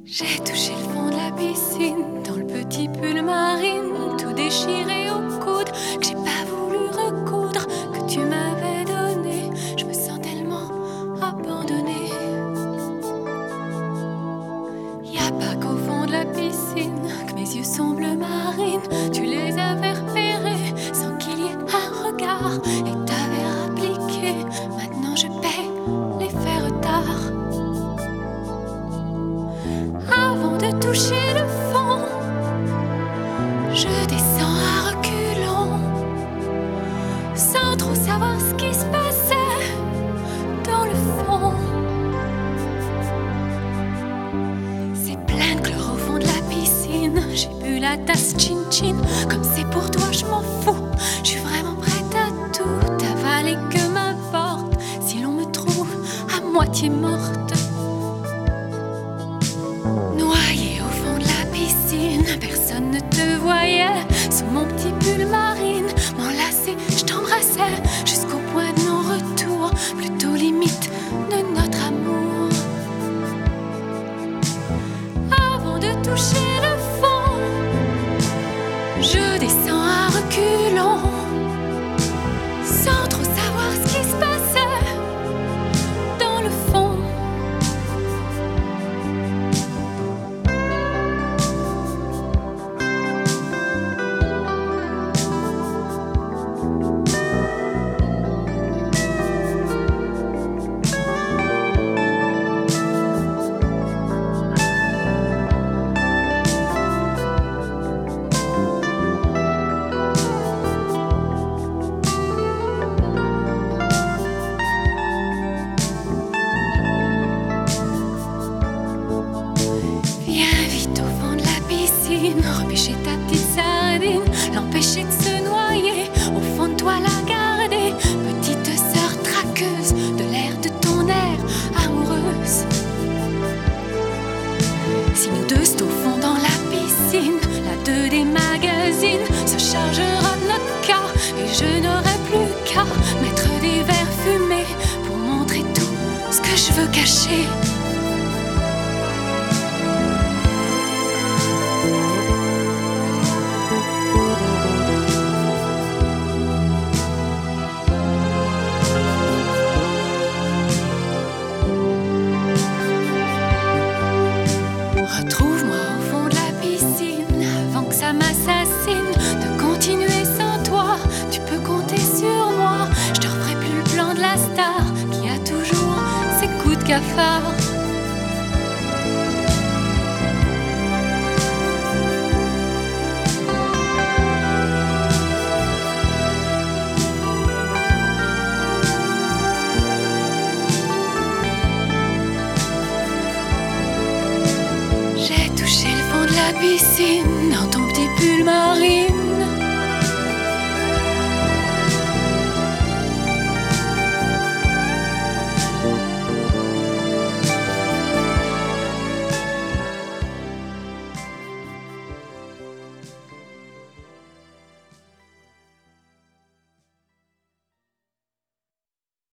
J'ai touché le fond de la piscine, dans le petit pull marine, tout déchiré au coude, que j'ai pas voulu recoudre, que tu m'avais donné. Je me sens tellement abandonnée. Y a pas qu'au fond de la piscine que mes yeux sont bleu marine. Tu les avais repérés sans qu'il y ait un regard et que t'avais appliqué. Maintenant je paie les faits retard. Avant de toucher le fond, je descends à reculons, sans trop savoir ce qui se passait dans le fond. C'est plein de chlore au fond de la piscine. J'ai bu la tasse chin-chin. Comme c'est pour toi, je m'en fous. Je suis vraiment prête à tout avaler, que m'importe si l'on me trouve à moitié morte. Noyé au fond de la piscine, personne ne te voyait. Sous mon petit pull marine, m'enlacer, je t'embrassais jusqu'au point de non-retour, plutôt limite de notre amour. Avant de toucher le fond, je descends à reculons, sans trop savoir ce qui se passait dans le fond. Repêcher ta petite sardine, l'empêcher de se noyer, au fond de toi la garder, petite sœur traqueuse de l'air de ton air amoureuse. Si nous deux c'est au fond dans la piscine, la 2 des magazines se chargera de notre cas, et je n'aurai plus qu'à mettre des verres fumés pour montrer tout ce que je veux cacher. Retrouve-moi au fond de la piscine avant que ça m'assassine. De continuer sans toi, tu peux compter sur moi. Je te referai plus le plan de la star qui a toujours ses coups de cafard. J'ai touché le fond de la piscine dans ton petit pull marine.